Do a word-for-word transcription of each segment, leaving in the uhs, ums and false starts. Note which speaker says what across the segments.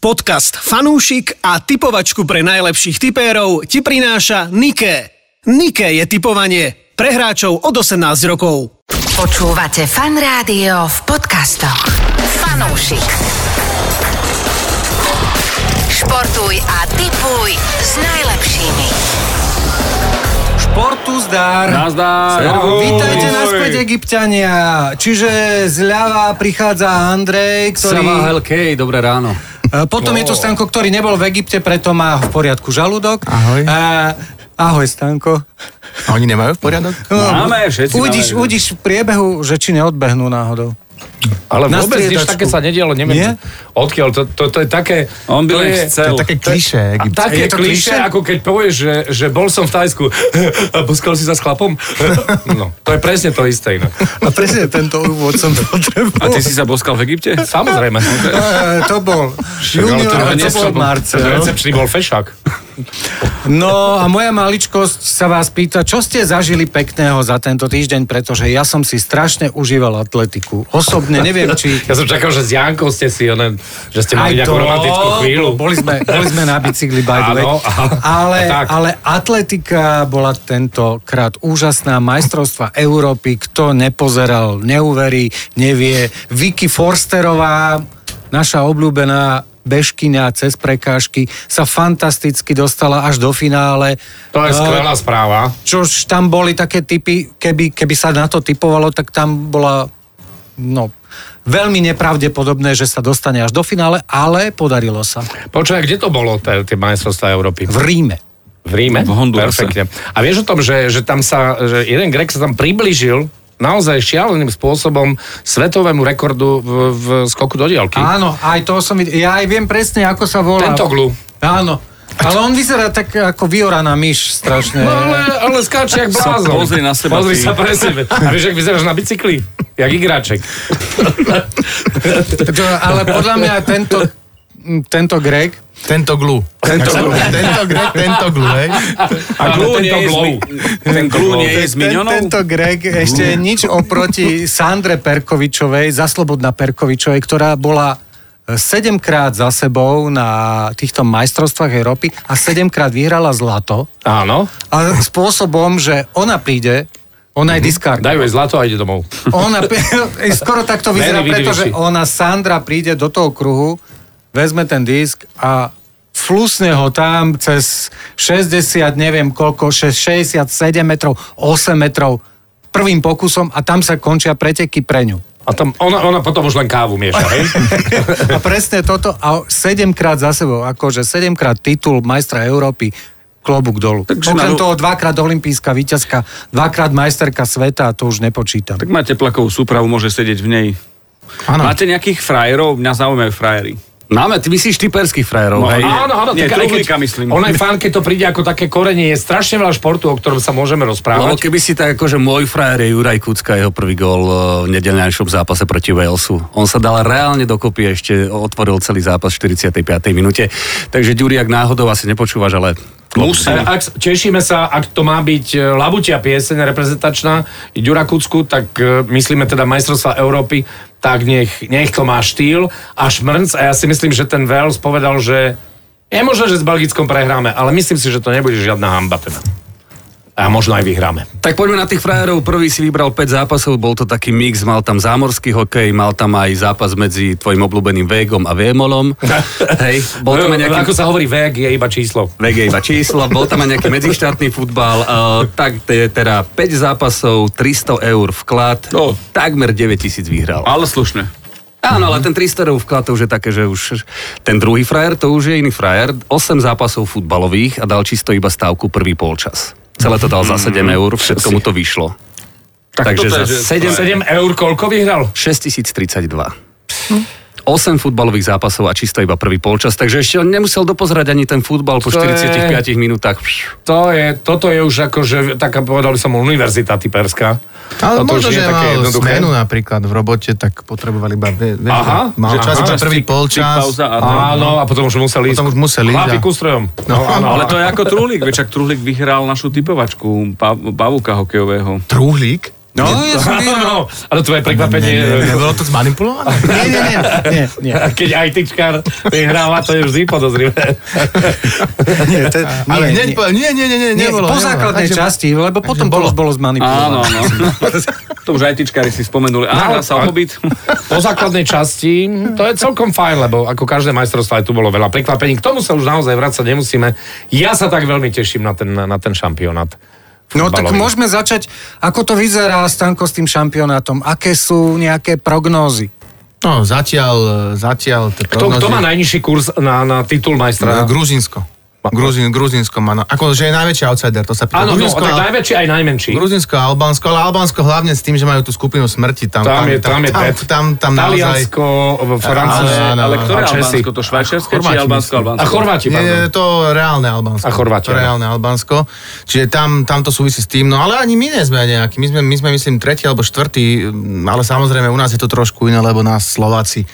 Speaker 1: Podcast Fanúšik a tipovačku pre najlepších tipérov ti prináša Niké. Niké je tipovanie pre hráčov od osemnásť rokov.
Speaker 2: Počúvate Fan Rádio v podcastoch. Fanúšik. Športuj a tipuj s najlepšími.
Speaker 3: Športu zdar.
Speaker 4: Nazdar.
Speaker 3: Vítajte naspäť, Egypťania. Čiže zľava prichádza Andrej, ktorý...
Speaker 4: Sabah el-Kej, dobré ráno.
Speaker 3: Potom oh. je to Stanko, ktorý nebol v Egypte, preto má v poriadku žalúdok.
Speaker 5: Ahoj.
Speaker 3: A, ahoj, Stanko.
Speaker 5: A oni nemajú v poriadok?
Speaker 3: No,
Speaker 4: máme, všetci
Speaker 3: uvidíš,
Speaker 4: máme.
Speaker 3: Uvidíš v priebehu, že či neodbehnú náhodou.
Speaker 6: Ale vôbec nič také sa nedialo, neviem. Odkiaľ, to, to, to je také...
Speaker 4: On by len
Speaker 6: je,
Speaker 4: chcel.
Speaker 5: To je také klišé.
Speaker 6: Také
Speaker 3: je to
Speaker 6: klišé,
Speaker 3: klišé?
Speaker 6: ako keď povieš, že, že bol som v Thajsku a poskal si sa s chlapom. No, to je presne to isté inak.
Speaker 3: A presne tento úvod som potreboval.
Speaker 4: A ty si sa boskal v Egypte?
Speaker 6: Samozrejme.
Speaker 3: To bol junior, a to bol Marcel.
Speaker 6: Recepčný bol fešák.
Speaker 3: No a moja maličkosť sa vás pýta, čo ste zažili pekného za tento týždeň, pretože ja som si strašne užíval atletiku. Osobne neviem, či...
Speaker 6: Ja som čakal, že s Jankou ste si, one, že ste mali nejakú romantickú chvíľu.
Speaker 3: Boli sme, boli sme na bicykli, by the way.
Speaker 6: Áno,
Speaker 3: ale,
Speaker 6: tak.
Speaker 3: ale atletika bola tentokrát úžasná. Majstrovstva Európy, kto nepozeral, neuverí, nevie. Vicky Forsterová, naša obľúbená bežkyňa cez prekážky, sa fantasticky dostala až do finále.
Speaker 6: To je skvelá správa.
Speaker 3: Čož tam boli také typy, keby, keby sa na to typovalo, tak tam bola no, veľmi nepravdepodobné, že sa dostane až do finále, ale podarilo sa.
Speaker 6: Počuj, kde to bolo, tie, tie majstrovstvá Európy?
Speaker 3: V Ríme.
Speaker 6: V Ríme?
Speaker 4: V Hondurase.
Speaker 6: Perfektne. A vieš o tom, že, že tam sa, že jeden Grek sa tam priblížil naozaj šialeným spôsobom svetovému rekordu v, v skoku do diaľky.
Speaker 3: Áno, aj to som videl. Ja aj viem presne, ako sa volá.
Speaker 6: Tentoglu.
Speaker 3: Áno. Ale on vyzerá tak ako vyoraná myš strašne.
Speaker 6: No ale, ale skáče jak blázon.
Speaker 4: Pozri na seba.
Speaker 6: Pozri
Speaker 4: ty.
Speaker 6: sa pre sebe. A vieš, jak vyzeráš na bicykli? Jak igráček.
Speaker 3: Ale podľa mňa tento, tento Grek,
Speaker 5: Tento glu.
Speaker 6: Tento glu.
Speaker 5: Tento Grek, tento glu, hej?
Speaker 4: A glú nie je
Speaker 6: glow.
Speaker 4: zmi- ten glú nie je s
Speaker 3: ten,
Speaker 4: minionou?
Speaker 3: tento Grek ešte nič oproti Sandre Perkovičovej, Zaslobodna Perkovičovej, ktorá bola sedemkrát za sebou na týchto majstrovstvách Európy a sedemkrát vyhrala zlato.
Speaker 6: Áno.
Speaker 3: A spôsobom, že ona príde, ona je diskárka.
Speaker 6: Dajú jej zlato a ide domov.
Speaker 3: Ona, skoro takto vyzerá,
Speaker 6: Very
Speaker 3: pretože
Speaker 6: vidivši.
Speaker 3: ona, Sandra, príde do toho kruhu, vezme ten disk a flusne ho tam cez šesťdesiat, neviem koľko, šesťdesiatsedem metrov, osem metrov prvým pokusom a tam sa končia preteky pre ňu.
Speaker 6: A tam ona, ona potom už len kávu mieša, hej?
Speaker 3: A presne toto, a sedemkrát za sebou, akože sedemkrát titul majstra Európy, klobúk dolu.
Speaker 4: Takže
Speaker 3: Okrem
Speaker 4: na-
Speaker 3: toho dvakrát olympijská víťazka, dvakrát majsterka sveta, to už nepočítam.
Speaker 4: Tak máte plakovú súpravu, môže sedieť v nej.
Speaker 5: Áno.
Speaker 4: Máte nejakých frajerov? Mňa zaujímajú frajeri.
Speaker 1: Máme, ty myslíš typerských frajerov,
Speaker 4: No,
Speaker 1: hej?
Speaker 6: Áno, áno.
Speaker 4: Nie,
Speaker 6: tak aj
Speaker 4: truhlíka myslím.
Speaker 6: On je fán, keď to príde ako také korenie. Je strašne veľa športu, o ktorom sa môžeme
Speaker 1: No,
Speaker 6: rozprávať.
Speaker 1: keby si tak akože môj frajer je Juraj Kucka, jeho prvý gól v nedeľňajšom zápase proti Walesu. On sa dal reálne dokopy, ešte otvoril celý zápas v štyridsiatej piatej minúte. Takže Ďuri, ak náhodou asi nepočúvaš, ale...
Speaker 4: Musí.
Speaker 6: A ak, tešíme sa, ak to má byť e, labutia pieseň reprezentačná Ďura Kucku, tak e, myslíme teda majstrovstvá Európy, tak nech, nech to má štýl a šmrnc. A ja si myslím, že ten Wales povedal, že je možné, že s Belgickom prehráme, ale myslím si, že to nebude žiadna hanba teda. A možno aj vyhráme.
Speaker 1: Tak poďme na tých frajerov. Prvý si vybral päť zápasov, bol to taký mix, mal tam zámorský hokej, mal tam aj zápas medzi tvojim obľúbeným Végom a Vémolom. Hej, bol tam aj nejaký...
Speaker 6: Ako sa hovorí, vek je iba číslo.
Speaker 1: Vég je iba číslo, bol tam aj nejaký medzištátny futbal, uh, tak te- teda päť zápasov, tristo eur vklad,
Speaker 4: No.
Speaker 1: takmer deväťtisíc vyhral.
Speaker 4: Ale slušne.
Speaker 1: Áno, ale ten tristo eur vklad to už je také, že už ten druhý frajer, to už je iný frajer, osem zápasov futbalových a dal čisto iba stávku prvý polčas. Celé to dal za sedem eur, všetko mu to vyšlo.
Speaker 4: Tak
Speaker 1: Takže
Speaker 4: toto
Speaker 1: za
Speaker 4: je, že-
Speaker 1: sedem,
Speaker 6: sedem eur koľko vyhral?
Speaker 1: šesťtisíctridsaťdva. osem futbalových zápasov a čisto iba prvý polčas, takže ešte on nemusel dopozerať ani ten futbal po
Speaker 6: To je-
Speaker 1: štyridsiatich piatich minútach.
Speaker 6: To je, toto je už akože, taká povedal by som, univerzita typerská.
Speaker 5: Ale
Speaker 6: Toto už
Speaker 5: možno,
Speaker 6: nie
Speaker 5: že
Speaker 6: je také
Speaker 5: mal
Speaker 6: jednoduché.
Speaker 5: smenu napríklad v robote, tak potrebovali iba... Vie, vie,
Speaker 6: Aha,
Speaker 5: mal
Speaker 6: že-
Speaker 5: čas
Speaker 6: aha.
Speaker 5: iba prvý polčas.
Speaker 4: pauza a
Speaker 6: Áno, a potom už museli ísť.
Speaker 5: Potom už museli ísť,
Speaker 6: Chlapík
Speaker 5: a-
Speaker 6: ku strojom.
Speaker 5: No, áno.
Speaker 4: Ale to je ako Truhlík, veď čak Truhlík vyhral našu typovačku pa- pavúka hokejového.
Speaker 5: Trúhlík?
Speaker 3: No, ja som
Speaker 6: No,
Speaker 3: vyhral.
Speaker 6: ale tvoje prekvapenie...
Speaker 5: Nebolo to zmanipulované?
Speaker 3: Nie, nie, nie, nie, nie.
Speaker 6: Keď ITčkár vyhráva, to je vždy podozrivé.
Speaker 3: Nie, to,
Speaker 5: Ale
Speaker 3: nie,
Speaker 5: hneď
Speaker 3: nie.
Speaker 5: po- nie, nie, nie, nie,
Speaker 3: Nie,
Speaker 5: nebolo.
Speaker 3: po
Speaker 5: nebolo.
Speaker 3: základnej
Speaker 5: Takže-
Speaker 3: časti, lebo potom to
Speaker 5: bolo.
Speaker 3: už bolo
Speaker 4: Áno,
Speaker 3: zmanipulované.
Speaker 4: áno. To už aj tyčkári si spomenuli. Á, hrá sa o Hobbit.
Speaker 6: Po základnej časti, to je celkom fajn, lebo ako každé majstrovstvo aj tu bolo veľa prekvapení. K tomu sa už naozaj vrácať nemusíme. Ja sa tak veľmi teším na ten, na ten šampionát.
Speaker 3: No tak
Speaker 6: futbalový.
Speaker 3: môžeme začať, ako to vyzerá, Stanko, s tým šampionátom. Aké sú nejaké prognózy?
Speaker 5: No, zatiaľ, zatiaľ... tie
Speaker 6: Kto, kto má
Speaker 5: prognozy-
Speaker 6: najnižší kurz na, na titul majstra?
Speaker 5: Gruzínsko. Gruzín, Gruzínsko má, no, akože je najväčší outsider, to sa pýta.
Speaker 6: Áno, no,
Speaker 5: Gruzínsko
Speaker 6: tak
Speaker 5: a-
Speaker 6: najväčší aj najmenší.
Speaker 5: Gruzínsko a Albánsko, ale Albánsko hlavne s tým, že majú tú skupinu smrti. Tam,
Speaker 6: Tam je, tam je
Speaker 5: tam,
Speaker 6: pet.
Speaker 5: tam, tam naozaj...
Speaker 6: Taliansko, Francúzsko.
Speaker 5: Áno, áno,
Speaker 4: Ale ktoré
Speaker 6: a Česi.
Speaker 4: Albánsko? To švajčiarske či
Speaker 5: Chorváti,
Speaker 4: Albánsko?
Speaker 5: myslím.
Speaker 4: Albánsko?
Speaker 6: A Chorváti,
Speaker 5: Nie,
Speaker 6: pardon.
Speaker 5: je to reálne Albánsko.
Speaker 6: A Chorváti,
Speaker 5: To
Speaker 6: áno.
Speaker 5: reálne Albánsko. Čiže tam, tam to súvisí s tým. No ale ani my nie sme nejakí. My sme, my sme myslím, tretí alebo štvrtý, ale samozrejme u nás je to trošku iné, lebo nás Slováci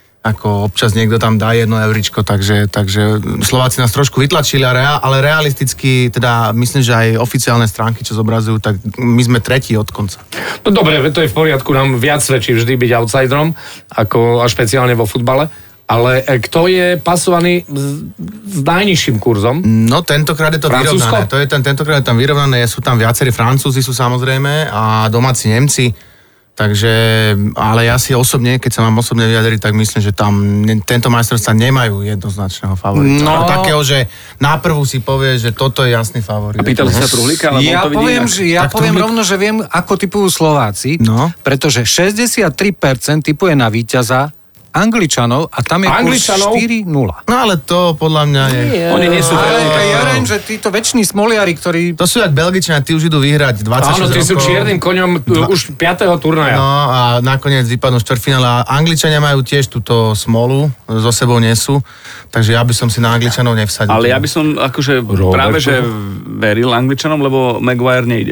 Speaker 5: ako občas niekto tam dá jedno euričko, takže, takže Slováci nás trošku vytlačili, a rea, ale realisticky, teda myslím, že aj oficiálne stránky, čo zobrazujú, tak my sme tretí od konca.
Speaker 6: No dobre, to je v poriadku, nám viac svedčí vždy byť outsiderom, ako a špeciálne vo futbale. Ale e, kto je pasovaný s, s najnižším kurzom?
Speaker 5: No tentokrát je to
Speaker 6: Francúzsko?
Speaker 5: vyrovnané. To je ten, tentokrát je tam vyrovnané, sú tam viacerí Francúzi sú samozrejme a domáci Nemci. Takže, ale ja si osobne, keď sa mám osobne vyjadriť, tak myslím, že tam ne, tento majstrovstvá nemajú jednoznačného favorita.
Speaker 3: No.
Speaker 5: No. Takého, že na prvú si povie, že toto je jasný favorit.
Speaker 4: A pýtali sa Truhlíka, alebo
Speaker 3: Ja
Speaker 4: on to vidí
Speaker 3: poviem,
Speaker 4: inak?
Speaker 3: že, ja
Speaker 5: Tak
Speaker 3: poviem
Speaker 5: Truhlík-
Speaker 3: rovno, že viem, ako typujú Slováci,
Speaker 5: No.
Speaker 3: pretože šesťdesiattri percent typuje na víťaza Angličanov a tam je kurz
Speaker 6: Angličanov?
Speaker 3: štyri nula.
Speaker 5: No ale to podľa mňa je...
Speaker 4: Oni nie sú
Speaker 3: Ale
Speaker 4: veľmi tak-
Speaker 3: ja viem, že títo väčší smoliari, ktorí...
Speaker 5: To sú jak Belgičania, tí už idú vyhrať dvadsaťšesť
Speaker 6: Áno, tí sú
Speaker 5: rokov.
Speaker 6: čiernym koňom
Speaker 5: Dva-
Speaker 6: už piateho turnaja.
Speaker 5: No a nakoniec vypadnú štvrťfinále. A Angličania majú tiež túto smolu, so sebou nesú, takže ja by som si na Angličanov nevsadil.
Speaker 4: Ale ja by som akože
Speaker 6: Robert,
Speaker 4: práve,
Speaker 6: čo?
Speaker 4: že veril Angličanom, lebo Maguire nejde.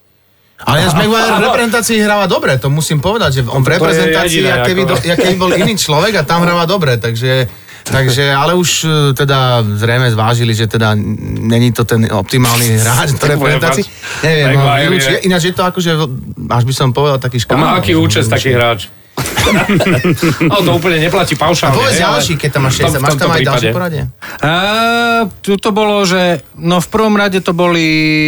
Speaker 5: Ale ja Maguire v reprezentácii hráva dobre, to musím povedať, že on v
Speaker 6: To je
Speaker 5: reprezentácii,
Speaker 6: jediné,
Speaker 5: jak keby,
Speaker 6: ako-
Speaker 5: do, jak keby bol iný človek a tam hráva dobre, takže, takže ale už e, teda zrejme zvážili, že teda n- není to ten optimálny hráč v reprezentácii. Neviem, no,
Speaker 6: Maguire
Speaker 5: vylúči,
Speaker 6: je-
Speaker 5: ináč je to akože, až by som povedal, taký
Speaker 6: To
Speaker 5: škandál.
Speaker 6: má aký účest taký hráč? No to úplne neplatí
Speaker 5: A
Speaker 6: paušálne.
Speaker 5: povedz
Speaker 6: hej, ale
Speaker 5: ďalší, keď tam máš
Speaker 6: v tom-
Speaker 5: šesť,
Speaker 6: v
Speaker 5: máš tam
Speaker 6: tomto
Speaker 5: aj ďalšie
Speaker 6: prípade.
Speaker 5: poradie?
Speaker 3: A, tu to bolo, že no v prvom rade to boli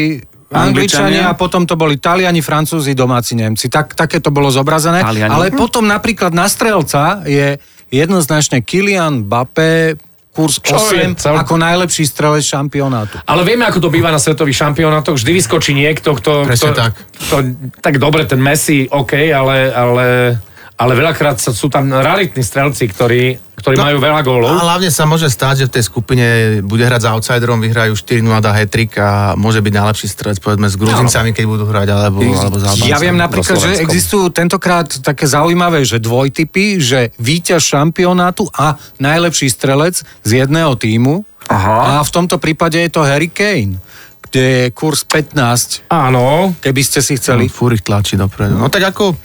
Speaker 3: Angličania
Speaker 4: Angličania.
Speaker 3: a potom to boli Taliani, Francúzi, domáci Nemci. Tak, také to bolo zobrazené.
Speaker 4: Taliani.
Speaker 3: Ale potom napríklad na strelca je jednoznačne Kylian Mbappé, kurz
Speaker 6: Čo
Speaker 3: osem,
Speaker 6: je celkom-
Speaker 3: ako najlepší strelec šampionátu.
Speaker 6: Ale vieme, ako to býva na svetových šampionátoch. Vždy vyskočí niekto, kto...
Speaker 5: Presne
Speaker 6: kto,
Speaker 5: tak.
Speaker 6: Kto, tak dobre, ten Messi, OK, ale, ale, ale veľakrát sa- sú tam raritní strelci, ktorí, ktorí
Speaker 5: No,
Speaker 6: majú veľa gólov.
Speaker 5: A hlavne sa môže stať, že v tej skupine bude hrať s outsiderom, vyhrajú štyri nula, dá hat-trick a môže byť najlepší strelec, povedzme, s Gruzincami, keď budú hrať, alebo, alebo s Albáncami.
Speaker 3: Ja viem napríklad, že
Speaker 6: Slovenskom.
Speaker 3: existujú tentokrát také zaujímavé, že dvojtypy, že víťaz šampionátu a najlepší strelec z jedného tímu. Aha. A v tomto prípade je to Harry Kane, kde je kurz pätnásť,
Speaker 6: Áno.
Speaker 3: keby ste si chceli.
Speaker 5: Fúrik tlačí dopredu. No tak ako...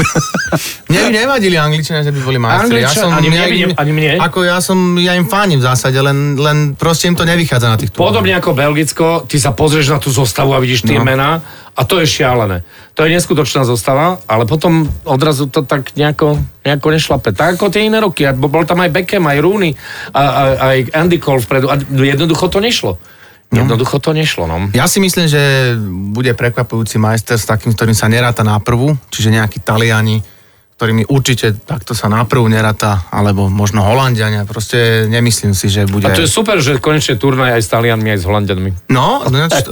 Speaker 5: Mne by nevadili Angličania, že by boli majstri.
Speaker 6: Angličan- ani mne
Speaker 5: ja,
Speaker 6: by ne-
Speaker 5: im-
Speaker 6: ani mne.
Speaker 5: Ako ja som, ja im fánim v zásade, len, len proste im to nevychádza na tých túroch.
Speaker 6: Podobne ako Belgicko, ty sa pozrieš na tú zostavu a vidíš tie
Speaker 5: No.
Speaker 6: mená a to je šialené. To je neskutočná zostava, ale potom odrazu to tak nejako, nejako nešlape. Tak ako tie iné roky. A bol tam aj Beckham, aj Rooney, a, a, aj Andy Cole vpredu. A jednoducho to nešlo. Jednoducho to nešlo, no.
Speaker 5: Ja si myslím, že bude prekvapujúci majster s takým, ktorým sa neráta na prvú, čiže nejakí Taliani, ktorými určite takto sa na prvú neráta, alebo možno Holandiania, proste nemyslím si, že bude...
Speaker 6: A to je super, že konečne turnaj aj s Talianmi, aj s Holandianmi.
Speaker 5: No, no čo...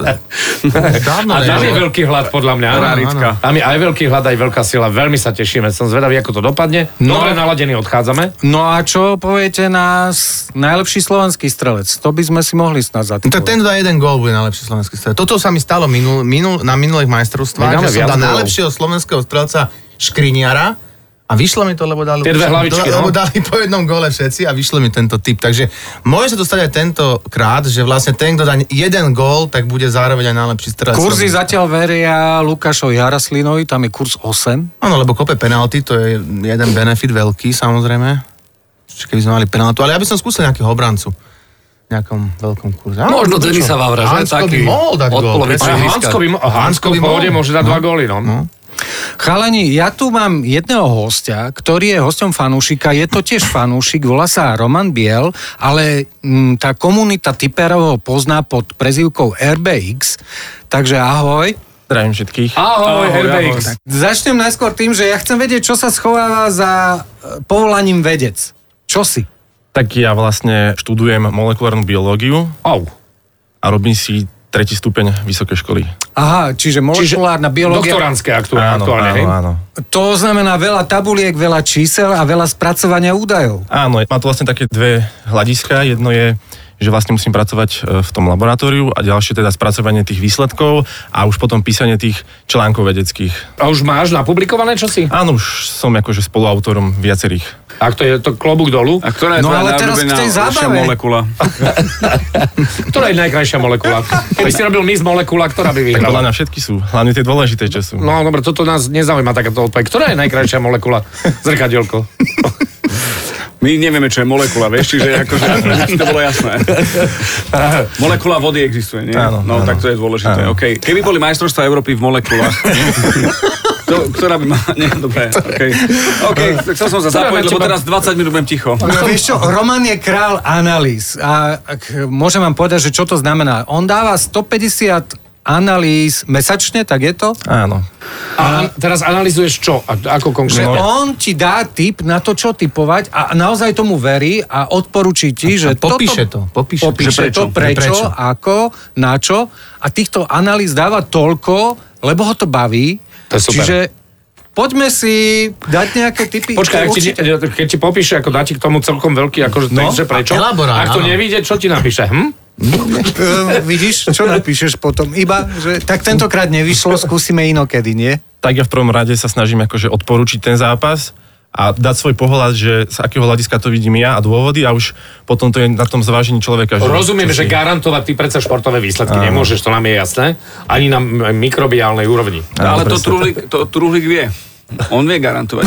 Speaker 5: Dávno
Speaker 6: A tam je
Speaker 5: nebolo.
Speaker 6: veľký hlad, podľa mňa.
Speaker 5: Áno,
Speaker 6: Raritka.
Speaker 5: áno.
Speaker 6: Tam je aj veľký hlad, aj veľká sila. Veľmi sa tešíme. Som zvedavý, ako to dopadne.
Speaker 3: No.
Speaker 6: Dobre naladení odchádzame.
Speaker 3: No a čo poviete na s- najlepší slovenský strelec? To by sme si mohli snať
Speaker 5: No, tak
Speaker 3: zatipovať.
Speaker 5: ten za jeden gól bude najlepší slovenský strelec. Toto sa mi stalo minul, minul, na minulých
Speaker 6: My
Speaker 5: majstrovstvách,
Speaker 6: dáme
Speaker 5: že som
Speaker 6: viac
Speaker 5: dal
Speaker 6: gólov.
Speaker 5: najlepšieho slovenského strelca Škriniara a vyšlo mi to, lebo dali,
Speaker 6: Tie dve hlavičky,
Speaker 5: lebo
Speaker 6: no.
Speaker 5: dali po jednom góle všetci a vyšlo mi tento typ. Takže môže sa to stať aj tentokrát, že vlastne ten, kto dá jeden gól, tak bude zároveň aj najlepší strelec.
Speaker 3: Kurzy zatiaľ veria Lukášovi Haraslinovi, tam je kurz osem.
Speaker 5: Áno, lebo kope penalty, to je jeden benefit veľký, samozrejme. Čiže keby sme mali penaltu, ale ja by som skúsil nejakého obrancu. V nejakom veľkom kurze. Áno,
Speaker 1: Možno
Speaker 5: prečo?
Speaker 1: Denisa Vavra, že?
Speaker 5: Hansko by
Speaker 1: Taký
Speaker 5: mohol dať
Speaker 1: od
Speaker 5: gól,
Speaker 1: polovice
Speaker 5: presne.
Speaker 6: A
Speaker 1: ihriska.
Speaker 6: Hansko by, mo- a Hansko
Speaker 5: Hansko by
Speaker 6: v pohode
Speaker 5: mohol.
Speaker 6: môže dať
Speaker 5: No.
Speaker 6: dva góly, no.
Speaker 5: No.
Speaker 3: Chalani, ja tu mám jedného hostia, ktorý je hosťom fanúšika, je to tiež fanúšik, volá sa Roman Biel, ale m, tá komunita typerov ho pozná pod prezývkou er bé iks, takže ahoj.
Speaker 7: Zdravím všetkých.
Speaker 6: Ahoj, er bé iks.
Speaker 3: Začnem najskôr tým, že ja chcem vedieť, čo sa schováva za povolaním vedec. Čo si?
Speaker 7: Tak ja vlastne študujem molekulárnu biológiu
Speaker 6: Au.
Speaker 7: a robím si tretí stupeň vysokej školy.
Speaker 3: Aha, čiže molekulárna biológia.
Speaker 6: Doktoránske aktuálne,
Speaker 7: Áno,
Speaker 6: hej?
Speaker 7: áno, áno.
Speaker 3: To znamená veľa tabuliek, veľa čísel a veľa spracovania údajov.
Speaker 7: Áno, má to vlastne také dve hľadiska. Jedno je, že vlastne musím pracovať v tom laboratóriu a ďalšie teda spracovanie tých výsledkov a už potom písanie tých článkov vedeckých.
Speaker 6: A už máš napublikované čosi?
Speaker 7: Áno, už som akože spoluautorom viacerých.
Speaker 6: Ak to je to klobúk dolu?
Speaker 4: A ktorá je
Speaker 3: No,
Speaker 4: tvoja
Speaker 3: ale teraz
Speaker 4: najobľúbená
Speaker 3: v tej zábave.
Speaker 4: molekula?
Speaker 6: Ktorá je najkrajšia molekula? Keby si robil Miss Molekula, ktorá by
Speaker 7: Tak podľa
Speaker 6: vyhrala?
Speaker 7: mňa všetky sú, hlavne tie dôležité, čo sú.
Speaker 6: No, dobre, toto nás nezaujíma takáto odpoveď. Ktorá je najkrajšia molekula? Zrkadielko.
Speaker 4: My nevieme, čo je molekula, vieš, čiže akože to bolo jasné. Molekula vody existuje, nie?
Speaker 7: Áno,
Speaker 4: no,
Speaker 7: áno.
Speaker 4: tak to je dôležité.
Speaker 7: Áno.
Speaker 4: Okay. Keby boli majstrovstvá Európy v molekulách, to, ktorá by ma... Nie, dobre, okej. Okay. OK, chcel som sa zapojiť, lebo teraz dvadsať minút budem ticho.
Speaker 3: No, vieš čo, Roman je král analýz a ak môžem vám povedať, že čo to znamená. On dáva stopäťdesiat analýz mesačne, tak je to?
Speaker 7: Áno.
Speaker 6: A teraz analyzuješ čo? A ako
Speaker 3: Že
Speaker 6: konkrétne?
Speaker 3: on ti dá tip na to, čo typovať a naozaj tomu verí a odporúči ti, že
Speaker 5: popíše to, popíše.
Speaker 3: popíše
Speaker 5: Že
Speaker 3: to, prečo,
Speaker 5: prečo.
Speaker 3: ako, na čo a týchto analýz dáva toľko, lebo ho to baví.
Speaker 6: To je super.
Speaker 3: Čiže poďme si dať nejaké tipy.
Speaker 6: Počkaj, ak ti, keď ti popíše, ako dá ti k tomu celkom veľký, akože
Speaker 3: No,
Speaker 6: no, že prečo?
Speaker 5: elaborát,
Speaker 6: Ak to
Speaker 5: áno.
Speaker 6: nevíde, čo ti napíše? Hm?
Speaker 3: Uh, vidíš, čo napíšeš potom? Iba, že tak tentokrát nevyšlo, skúsime inokedy, nie?
Speaker 7: Tak ja v prvom rade sa snažím akože odporučiť ten zápas a dať svoj pohľad, že z akého hľadiska to vidím ja a dôvody a už potom to je na tom zvážení človeka. Že
Speaker 6: Rozumiem,
Speaker 7: čo
Speaker 6: že
Speaker 7: si-
Speaker 6: garantovať ty predsa športové výsledky
Speaker 7: Áno.
Speaker 6: nemôžeš, to nám je jasné, ani na m- mikrobiálnej úrovni.
Speaker 4: Ale to
Speaker 7: presne
Speaker 4: truhlík, to truhlík vie. On vie garantovať.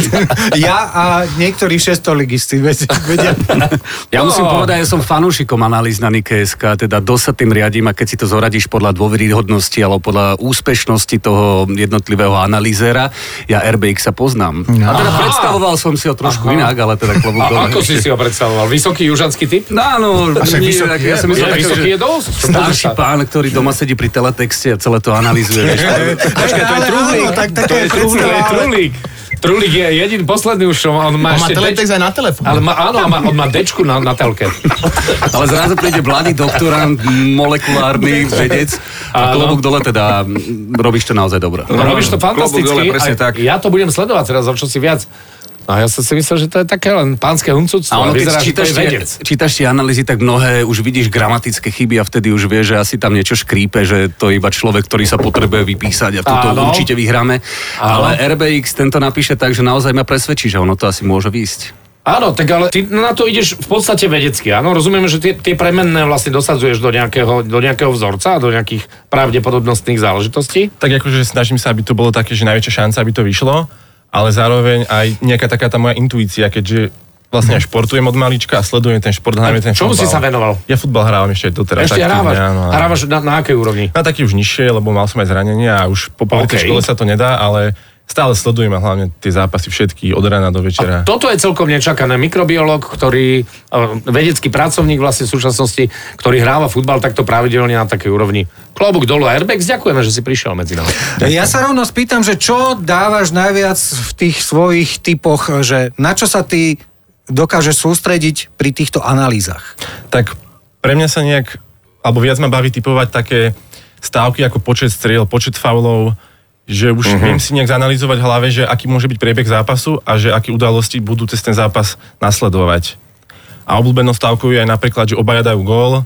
Speaker 3: Ja a niektorí šestoligisti vedia.
Speaker 1: Ja musím
Speaker 6: No.
Speaker 1: povedať, ja som fanúšikom analýz na Nike.sk, teda dosť sa tým riadím a keď si to zoradíš podľa dôveryhodnosti alebo podľa úspešnosti toho jednotlivého analýzéra, ja er bé iks sa poznám. A teda
Speaker 6: Aha.
Speaker 1: predstavoval som si ho trošku inak, ale teda klobúk
Speaker 6: A
Speaker 1: dole.
Speaker 6: ako si si ho predstavoval? Vysoký južanský typ?
Speaker 1: No áno, nie, tak ja som myslel,
Speaker 6: Ja,
Speaker 1: taký,
Speaker 6: vysoký
Speaker 1: že
Speaker 6: je dosť.
Speaker 1: starší pán, ktorý doma sedí pri teletexte a celé to analýzuje. Vieš,
Speaker 3: Počkaj, to je truhlík. Tak, tak to je
Speaker 6: To je Trulík. Trulík je jediný posledný už, čo on má
Speaker 5: On má
Speaker 6: ešte
Speaker 5: teletext aj na telefóne.
Speaker 6: Ale má, áno, má, on má dečku na, na telke.
Speaker 1: ale zrazu príde mladý doktorant, molekulárny vedec a
Speaker 6: Áno.
Speaker 1: klobúk dole teda mm, robíš to naozaj dobre.
Speaker 6: No, robíš to
Speaker 4: Klobúk dole,
Speaker 6: fantasticky.
Speaker 4: presne
Speaker 6: a
Speaker 4: tak.
Speaker 6: Ja to budem sledovať teraz, o čo si viac. A ja som si myslel, že to je také len pánske huncúctvo.
Speaker 1: A ono, keď
Speaker 6: vyzerá, že to
Speaker 1: čítaš
Speaker 6: je
Speaker 1: tie,
Speaker 6: vedec.
Speaker 1: čítaš tie analýzy, tak mnohé už vidíš gramatické chyby a vtedy už vieš, že asi tam niečo škrípe, že to je iba človek, ktorý sa potrebuje vypísať a toto
Speaker 6: Áno.
Speaker 1: určite vyhráme.
Speaker 6: Áno.
Speaker 1: Ale er bé iks tento napíše tak, že naozaj ma presvedčí, že ono to asi môže výjsť.
Speaker 6: Áno, tak ale ty na to ideš v podstate vedecky, áno? Rozumieme, že tie, tie premenné vlastne dosadzuješ do nejakého, do nejakého vzorca, do nejakých pravdepodobnostných záležitostí.
Speaker 7: Tak akože snažím sa, aby to bolo také, že najväčšia šanca, aby to vyšlo, ale zároveň aj nejaká taká tá moja intuícia, keďže vlastne aj športujem od malička a sledujem ten šport, hlavne ten
Speaker 6: Čomu
Speaker 7: futbal.
Speaker 6: si sa venoval?
Speaker 7: Ja futbal hrávam ešte doteraz.
Speaker 6: Ešte
Speaker 7: aktívne,
Speaker 6: hrávaš?
Speaker 7: áno, áno.
Speaker 6: Hrávaš na, na akej úrovni?
Speaker 7: Na taký už nižšie, lebo mal som aj zranenia a už po
Speaker 6: OK.
Speaker 7: politickej škole sa to nedá, ale stále sledujem a hlavne tie zápasy všetky od rána do večera.
Speaker 6: Toto je celkom nečakané. Mikrobiológ, ktorý, eh, vedecký pracovník vlastne v súčasnosti, ktorý hráva futbal takto pravidelne na takej úrovni. Klobúk dolu a er bé iks, ďakujeme, že si prišiel medzi nás.
Speaker 3: Ja sa rovno spýtam, že čo dávaš najviac v tých svojich typoch, že na čo sa ty dokážeš sústrediť pri týchto analýzach?
Speaker 7: Tak pre mňa sa nejak, alebo viac ma baví typovať také stávky ako počet striel, počet faulov, že už uh-huh. viem si nejak zanalýzovať v hlave, že aký môže byť priebeh zápasu a že aké udalosti budú cez ten zápas nasledovať. A obľúbenou stávkou je aj napríklad, že obaja dajú gól,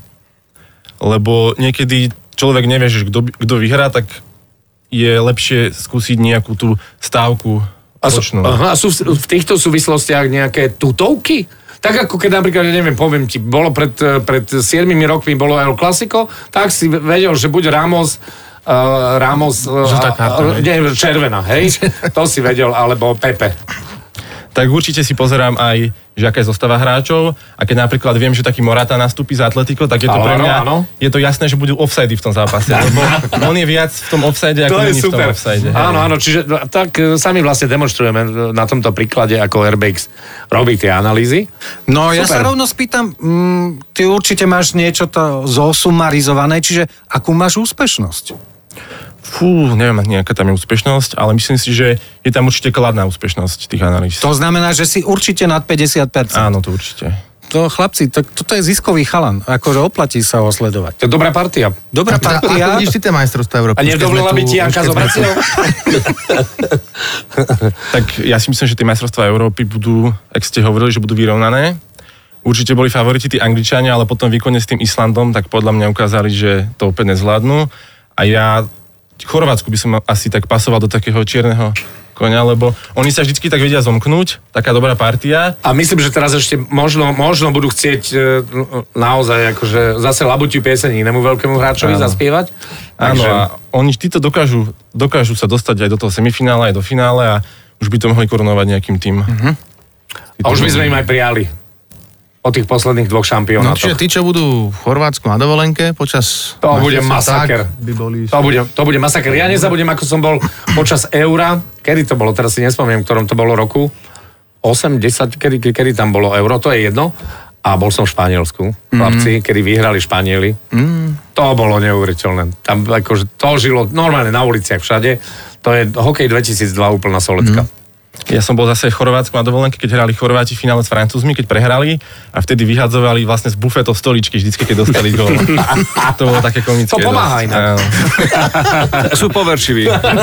Speaker 7: lebo niekedy človek nevie, že kto, kto vyhrá, tak je lepšie skúsiť nejakú tú stávku
Speaker 6: A sú,
Speaker 7: točnú.
Speaker 6: aha, a sú v, v týchto súvislostiach nejaké tutovky? Tak ako keď napríklad, ja neviem, poviem ti, bolo pred, pred siedmimi rokmi bolo El Clasico, tak si vedel, že buď Ramos, uh, Ramos, uh,
Speaker 7: Žltá karta,
Speaker 6: uh, nie, červená, hej? To si vedel, alebo Pepe.
Speaker 7: tak určite si pozerám aj, že aká je zostava hráčov a keď napríklad viem, že taký Morata nastúpi za Atletico, tak je to
Speaker 6: Áno,
Speaker 7: pre mňa,
Speaker 6: áno.
Speaker 7: je to jasné, že budú offside v tom zápase, lebo on je viac v tom offside, ako není v tom offside.
Speaker 6: Áno, áno, čiže tak e, sami vlastne demonstrujeme na tomto príklade, ako er bé iks robí tie analýzy.
Speaker 3: No ja
Speaker 6: Super.
Speaker 3: sa rovno spýtam, mm, ty určite máš niečo to zosumarizované, čiže akú máš úspešnosť?
Speaker 7: Fú, neviem, nejaká tam je úspešnosť, ale myslím si, že je tam určite kladná úspešnosť tých analýz.
Speaker 3: To znamená, že si určite nad päťdesiat percent.
Speaker 7: Áno, to určite.
Speaker 3: To chlapci, tak toto je ziskový chalan, akože oplatí sa ho sledovať.
Speaker 6: To je dobrá partia.
Speaker 3: Dobrá
Speaker 5: Teda,
Speaker 3: partia.
Speaker 5: ako vidíš ty tie majstrovstvá Európy?
Speaker 6: A nedovolila by ti Janka zobrať si ho?
Speaker 7: Tak ja si myslím, že tie majstrovstvá Európy budú, ak ste hovorili, že budú vyrovnané. Určite boli favoriti tí Angličania, ale potom výkonne s tým Islandom, tak podľa mňa ukázali, že to opäť nezvládnu. A ja Chorvátsku by som asi tak pasoval do takého čierneho konia, lebo oni sa vždycky tak vedia zomknúť, taká dobrá partia.
Speaker 6: A myslím, že teraz ešte možno, možno budú chcieť e, naozaj akože zase labutiu pieseň inému veľkému hráčovi
Speaker 7: Áno.
Speaker 6: zaspievať.
Speaker 7: Áno,
Speaker 6: Takže-
Speaker 7: a oni títo dokážu, dokážu sa dostať aj do toho semifinále, aj do finále a už by to mohli korunovať nejakým tým.
Speaker 6: Mhm. A už by sme im aj prijali o tých posledných dvoch
Speaker 5: No
Speaker 6: šampionátoch.
Speaker 5: čiže tí, čo budú v Chorvátsku na dovolenke počas...
Speaker 6: To bude
Speaker 5: majstrovstiev,
Speaker 6: masaker.
Speaker 5: tak By boli...
Speaker 6: To bude, to bude masaker. Ja nezabudnem, ako som bol počas Eura. Kedy to bolo? Teraz si nespomínam, v ktorom to bolo roku. osem, desať, kedy, kedy tam bolo Euro, to je jedno. A bol som v Španielsku, chlapci, kedy vyhrali Španieli. Mm. To bolo neuveriteľné. Tam akože to žilo normálne na uliciach všade. To je hokej dvetisícdva úplná solecka. Mm.
Speaker 7: Ja som bol zase v Chorvátsku na dovolenke, keď hrali Chorváti v finále s Francúzmi, keď prehrali a vtedy vyhadzovali vlastne z bufetov stoličky vždycky, keď dostali gól. To bolo také komické.
Speaker 6: To pomáha inak.
Speaker 4: Sú poverčiví.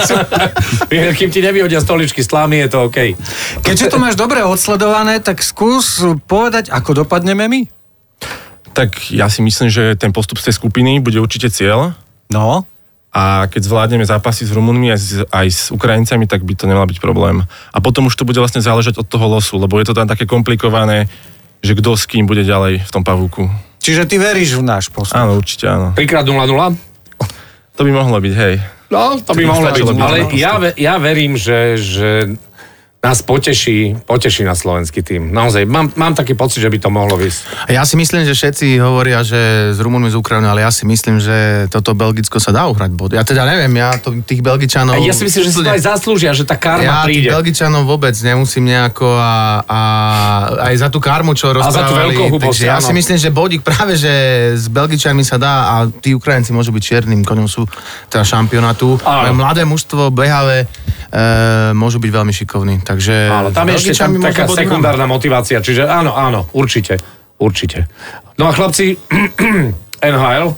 Speaker 6: Kým ti nevyhodia stoličky z tlámy, je to OK.
Speaker 3: Keďže to máš dobre odsledované, tak skús povedať, ako dopadneme my.
Speaker 7: Tak ja si myslím, že ten postup z tej skupiny bude určite cieľ.
Speaker 3: No,
Speaker 7: A keď zvládneme zápasy s Rumunmi aj s, aj s Ukrajincami, tak by to nemal byť problém. A potom už to bude vlastne záležať od toho losu, lebo je to tam také komplikované, že kto s kým bude ďalej v tom pavúku.
Speaker 3: čiže ty veríš v náš postup.
Speaker 7: Áno, určite áno.
Speaker 6: trikrát nula nula?
Speaker 7: To by mohlo byť, hej.
Speaker 6: No, to by mohlo byť.
Speaker 7: Stačilo by
Speaker 6: Ale
Speaker 7: to.
Speaker 6: ja, ve- ja verím, že, že nás poteší, poteší na slovenský tým. Naozaj, mám, mám taký pocit, že by to mohlo ísť.
Speaker 5: Ja si myslím, že všetci hovoria, že z Rumunmi z Ukrajiny, ale ja si myslím, že toto Belgicko sa dá uhrať bod. Ja teda neviem, ja to, tých Belgičanov...
Speaker 6: A ja si myslím, že si to aj zaslúžia, že tá karma
Speaker 5: Ja tých
Speaker 6: príde.
Speaker 5: Belgičanov vôbec nemusím nejako a, a aj za tú karmu, čo
Speaker 6: za tú
Speaker 5: rozprávali.
Speaker 6: veľkohubosť,
Speaker 5: Takže ja
Speaker 6: áno.
Speaker 5: si myslím, že bodík práve, že s Belgičanmi sa dá a tí Ukrajinci môžu byť čiernym koňom sú teda šampionátu.
Speaker 6: Áno.
Speaker 5: Mladé mužstvo, behavé, e, môžu byť veľmi šikovní. Takže
Speaker 6: Áno, tam je ešte tam
Speaker 5: Belgičanmi možno
Speaker 6: taká
Speaker 5: bodík
Speaker 6: sekundárna motivácia, čiže áno, áno, určite, určite. No a chlapci, en há el,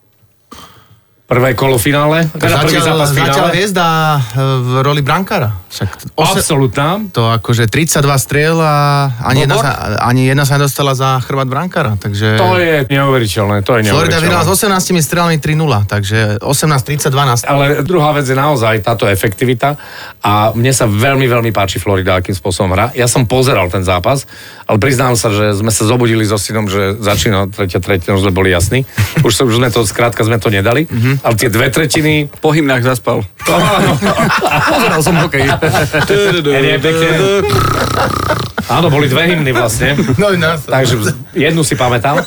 Speaker 6: prvé kolo finále, teda prvý
Speaker 5: Zatiaľ,
Speaker 6: zápas
Speaker 5: zatiaľ
Speaker 6: finále.
Speaker 5: hviezda v roli brankára. Však ose-
Speaker 6: Absolutná.
Speaker 5: to akože tridsaťdva striel a ani jedna,
Speaker 6: Bobor?
Speaker 5: sa, ani jedna sa nedostala za chrbát brankára. Takže...
Speaker 6: To je neuveriteľné, to je
Speaker 5: Florida vyhrala s
Speaker 6: neuveriteľné.
Speaker 5: osemnástimi strelami tri nula, takže osemnásť tridsaťdva na st-
Speaker 6: Ale druhá vec je naozaj táto efektivita a mne sa veľmi, veľmi páči Florida, akým spôsobom hrá. Ja som pozeral ten zápas, ale priznám sa, že sme sa zobudili so synom, že začína tretia tretina, už sme boli jasní. Už, sa- už sme to, skrátka sme to nedali, ale tie dve tretiny...
Speaker 4: Po hymnách zaspal.
Speaker 1: Pozeral som hokej.
Speaker 6: Nie, nie, pekne. Áno, boli dve hymny vlastne.
Speaker 5: No, no,
Speaker 6: Takže jednu si pamätal.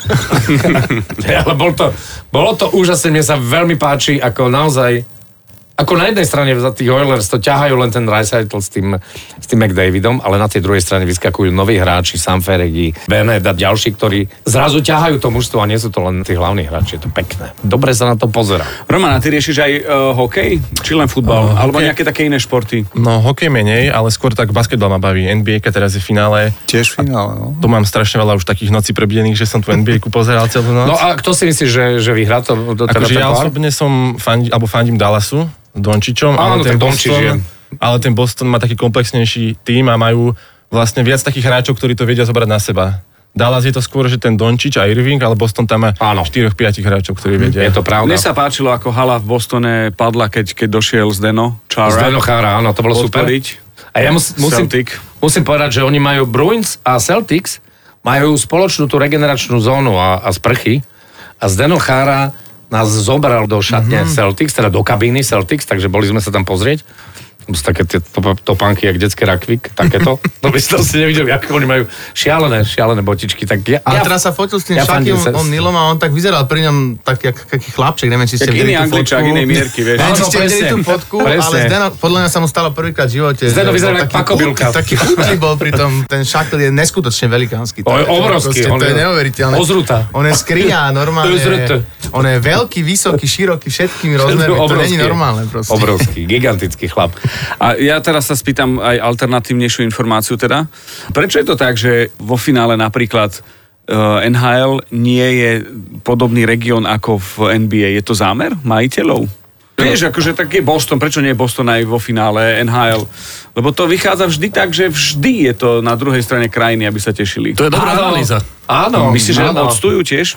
Speaker 6: Ale bol to, bolo to úžasné, mne sa veľmi páči, ako naozaj, ako na jednej strane za tých Oilers to ťahajú len ten Draisaitl s tým, s tým McDavidom, ale na tej druhej strane vyskakujú noví hráči, Sam Feregi, Bennett a ďalší, ktorí zrazu ťahajú to mužstvo a nie sú to len tí hlavní hráči. Je to pekné. Dobre sa na to pozerá.
Speaker 4: Roman, a ty riešiš aj uh, hokej? Či len futbal?
Speaker 7: Uh,
Speaker 4: Alebo
Speaker 7: hokej.
Speaker 4: nejaké také iné športy?
Speaker 7: No, hokej menej, ale skôr tak basketbal ma baví. en bí ej teraz je v finále.
Speaker 3: Tiež finále, no.
Speaker 7: To mám strašne veľa už takých nocí prebudených, že som tu en bí ej pozeral celú noc.
Speaker 6: No a kto si myslí, že, že vyhrá to? to teda
Speaker 7: Akože
Speaker 6: ten
Speaker 7: ja
Speaker 6: pár?
Speaker 7: osobne som fandí, alebo fandím Dallasu, Dončičom,
Speaker 6: Áno,
Speaker 7: ale ten
Speaker 6: tak Dončič je.
Speaker 7: Boston, ale ten Boston má taký komplexnejší tím a majú vlastne viac takých hráčov, ktorí to vedia zobrať na seba. Dallas je to skôr, že ten Dončič a Irving, ale Boston tam má
Speaker 6: Áno.
Speaker 7: štyri päť hráčov, ktorí vedia.
Speaker 6: Je to pravda.
Speaker 4: Mne sa páčilo, ako hala v Bostone padla, keď, keď došiel Zdeno Chara.
Speaker 6: Zdeno Chara, áno, to bolo super.
Speaker 4: Podporiť.
Speaker 6: A ja mus, musím,
Speaker 4: Celtic.
Speaker 6: musím povedať, že oni majú Bruins a Celtics, majú spoločnú tú regeneračnú zónu a, a sprchy. A Zdeno Chara nás zobral do šatne mm-hmm. Celtics, teda do kabíny Celtics, takže boli sme sa tam pozrieť. také tie topánky, jak detské rakvík, takéto. To by ste asi nevideli, ako oni majú šialené, šialené botičky. Tak ja,
Speaker 5: Ale
Speaker 6: ja,
Speaker 5: teraz sa fotil s tým
Speaker 6: ja
Speaker 5: Shaquillom
Speaker 6: fandím sa-
Speaker 5: O'Nealom a on tak vyzeral pri ňom tak, jak taký chlapček, neviem, či ste
Speaker 4: Jak iný
Speaker 5: videli tú
Speaker 4: Angličák,
Speaker 5: fotku.
Speaker 4: inej mierky, vieš.
Speaker 5: Neviem, či
Speaker 6: Áno,
Speaker 5: ste videli
Speaker 6: presne.
Speaker 5: tú fotku,
Speaker 6: Presne.
Speaker 5: ale Zdeno, podľa mňa sa mu stalo prvýkrát v živote.
Speaker 6: Zdeno
Speaker 5: že
Speaker 6: vyzerá
Speaker 5: bol
Speaker 6: jak
Speaker 5: taký
Speaker 6: pakobilka.
Speaker 5: chudý- Taký chudý bol pri tom, ten Shaquill je neskutočne velikánsky.
Speaker 6: On je obrovský,
Speaker 5: Proste,
Speaker 6: on
Speaker 5: to je
Speaker 6: je
Speaker 5: neuveriteľné.
Speaker 6: ozruta.
Speaker 5: On je skriňa, normálne.
Speaker 6: To je zrute.
Speaker 5: On je veľký, vysoký, široký, všetkými rozmermi. To
Speaker 6: Obrovský.
Speaker 5: není normálne proste.
Speaker 6: Obrovský, gigantický chlap.
Speaker 4: A ja teraz sa spýtam aj alternatívnejšiu informáciu teda. Prečo je to tak, že vo finále napríklad uh, en há el nie je podobný región ako v en bí ej? Je to zámer majiteľov? Vieš, akože tak je Boston, prečo nie je Boston aj vo finále en há el? Lebo to vychádza vždy tak, že vždy je to na druhej strane krajiny, aby sa tešili.
Speaker 1: To je dobrá
Speaker 6: Áno.
Speaker 1: analýza.
Speaker 6: Áno,
Speaker 4: Myslíš, že
Speaker 6: áno.
Speaker 4: odstujú tiež?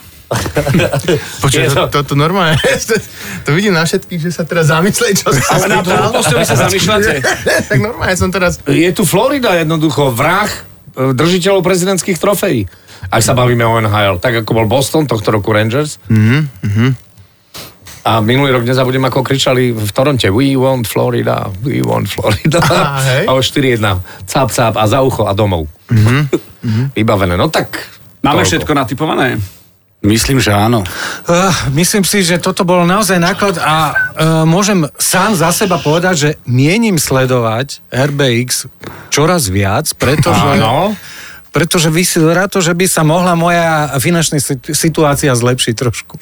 Speaker 5: Počuť,
Speaker 6: Je
Speaker 5: to,
Speaker 6: to-
Speaker 5: to, to normálne, to, to vidím na všetkých, že sa teraz zamyslej, čo sa
Speaker 4: Ale na to vy sa zamýšľate.
Speaker 5: Tak normálne som teraz...
Speaker 6: Je tu Florida jednoducho, vrah e, držiteľov prezidentských trofejí. Ak sa bavíme o en há el, tak ako bol Boston, tohto roku Rangers.
Speaker 5: Mhm,
Speaker 6: A minulý rok nezabudem, ako kričali v Toronte We want Florida, we want Florida.
Speaker 5: Á, hej.
Speaker 6: A o štyri jedna. Cap, cap a za ucho a domov. Vybavené. No tak...
Speaker 4: Máme
Speaker 6: toľko.
Speaker 4: všetko natypované?
Speaker 1: Myslím, že áno.
Speaker 3: Uh, myslím si, že toto bolo naozaj náklad a uh, môžem sám za seba povedať, že mienim sledovať er bé iks čoraz viac, pretože...
Speaker 6: Áno.
Speaker 3: Pretože vyzerá to, že by sa mohla moja finančná situ- situácia zlepšiť trošku.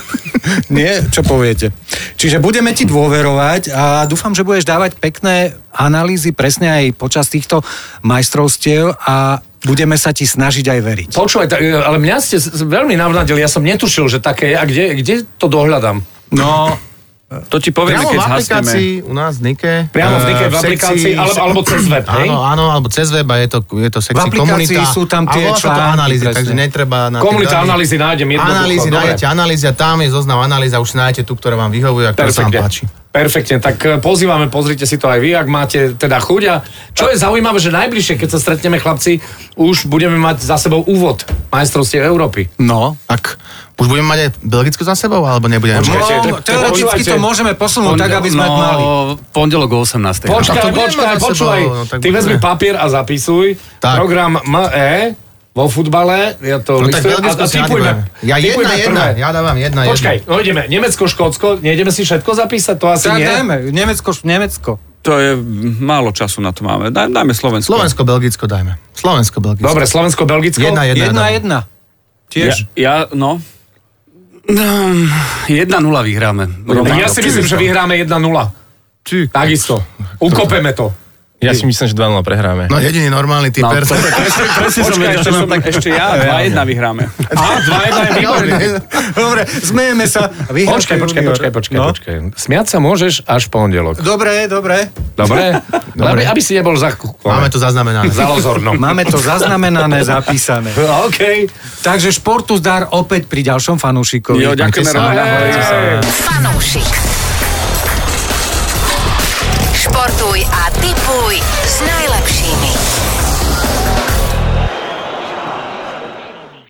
Speaker 3: Nie? Čo poviete? Čiže budeme ti dôverovať a dúfam, že budeš dávať pekné analýzy presne aj počas týchto majstrovstiev a budeme sa ti snažiť aj veriť.
Speaker 6: Počúvaj, tak, ale mňa ste s- veľmi navnadili, ja som netušil, že také je. A kde, kde to dohľadám?
Speaker 3: No,
Speaker 4: To ti povieme,
Speaker 5: Priamo
Speaker 4: keď
Speaker 5: v
Speaker 4: zhasneme.
Speaker 5: aplikácii u nás v Nike.
Speaker 6: Priamo v
Speaker 5: eh,
Speaker 6: Nike, v aplikácii,
Speaker 5: sekcii-
Speaker 6: alebo, alebo cez web, hej?
Speaker 5: Áno, áno, alebo cez web a je to, je to sekcii
Speaker 3: V aplikácii
Speaker 5: komunita.
Speaker 3: sú tam tie
Speaker 5: a volá sa to
Speaker 3: články,
Speaker 5: analýzy,
Speaker 3: presne.
Speaker 5: takže netreba... Na tie
Speaker 6: Komunita
Speaker 5: dámy-
Speaker 6: analýzy nájdem jednoducho.
Speaker 5: Analýzy,
Speaker 6: dobre.
Speaker 5: nájdete analýzy a tam je zoznam analýz a už si nájdete tú, ktorá vám vyhovuje a ktorá sa vám
Speaker 6: Perfektne.
Speaker 5: páči.
Speaker 6: Perfektne, tak e, pozývame, pozrite si to aj vy, ak máte teda chuť. A čo je zaujímavé, že najbližšie, keď sa stretneme chlapci, už budeme mať za sebou úvod majstrovstiev Európy.
Speaker 3: no.
Speaker 5: Tak už budeme mať aj Belgicko za sebou, alebo nebudeme?
Speaker 6: Počkajte,
Speaker 3: no
Speaker 6: tak-
Speaker 3: teoreticky
Speaker 6: počúvajte.
Speaker 3: to môžeme posunúť tak, aby sme
Speaker 1: no,
Speaker 3: mali.
Speaker 1: pondelok o osemnástej.
Speaker 5: Tak
Speaker 6: Počkaj,
Speaker 5: to budeme
Speaker 6: počkaj,
Speaker 5: mať za
Speaker 6: počúvaj.
Speaker 5: sebou, no tak
Speaker 6: Ty
Speaker 5: budeme.
Speaker 6: vezmi papier a zapisuj.
Speaker 5: Tak.
Speaker 6: Program em é vo futbale. Ja to
Speaker 5: No tak
Speaker 6: listujem.
Speaker 5: Belgicko
Speaker 6: a, a
Speaker 5: si
Speaker 6: tipujme.
Speaker 5: nadývame. Ja jedna,
Speaker 6: tipujme
Speaker 5: jedna,
Speaker 6: prvé.
Speaker 5: ja dávam jedna,
Speaker 6: Počkaj,
Speaker 5: jedna.
Speaker 6: no ideme. Nemecko, Škótsko. Nejdeme si všetko zapísať? To asi
Speaker 3: Tak
Speaker 6: nie.
Speaker 3: dajme, Nemecko, Nemecko.
Speaker 4: To je, málo času na to máme. Daj, dajme Slovensko.
Speaker 5: Slovensko, Belgicko dajme. Slovensko, Belgicko.
Speaker 6: Dobre, Slovensko, Belgicko.
Speaker 5: Jedna, jedna.
Speaker 3: Jedna,
Speaker 5: dávam.
Speaker 3: jedna.
Speaker 4: Ja,
Speaker 3: Tiež.
Speaker 4: ja, no.
Speaker 1: jedna nula vyhráme.
Speaker 6: Tak ja si myslím, že vyhráme jedna nula.
Speaker 5: Ty.
Speaker 6: Takisto. Ukopeme to.
Speaker 7: Ja si myslím, že dva nula prehráme.
Speaker 5: No jediný normálny
Speaker 1: No,
Speaker 5: typer.
Speaker 1: to, presne, presne som
Speaker 4: Počkaj,
Speaker 1: vedel,
Speaker 4: ešte,
Speaker 1: že
Speaker 4: som,
Speaker 1: som tak...
Speaker 4: ešte ja, dva jedna vyhráme.
Speaker 6: Á, dva jedna je výborné.
Speaker 3: Dobre, smejeme sa. Vyhral
Speaker 6: Počkaj,
Speaker 3: ten
Speaker 6: počkaj,
Speaker 3: junior.
Speaker 6: počkaj, počkaj,
Speaker 3: No.
Speaker 6: počkaj. Smiať sa môžeš až v pondelok.
Speaker 3: Dobre, dobre.
Speaker 6: Dobre? Dobre. Aby si nebol za...
Speaker 5: Máme to zaznamenané.
Speaker 6: Za lozornom.
Speaker 3: Máme to zaznamenané, zapísané.
Speaker 6: OK.
Speaker 3: Takže športu zdar opäť pri ďalšom fanúšikovi.
Speaker 4: Jo, ďakujeme.
Speaker 5: sa.
Speaker 4: Ahoj.
Speaker 2: Fanúšik. Športuj a tipuj s najlepšími.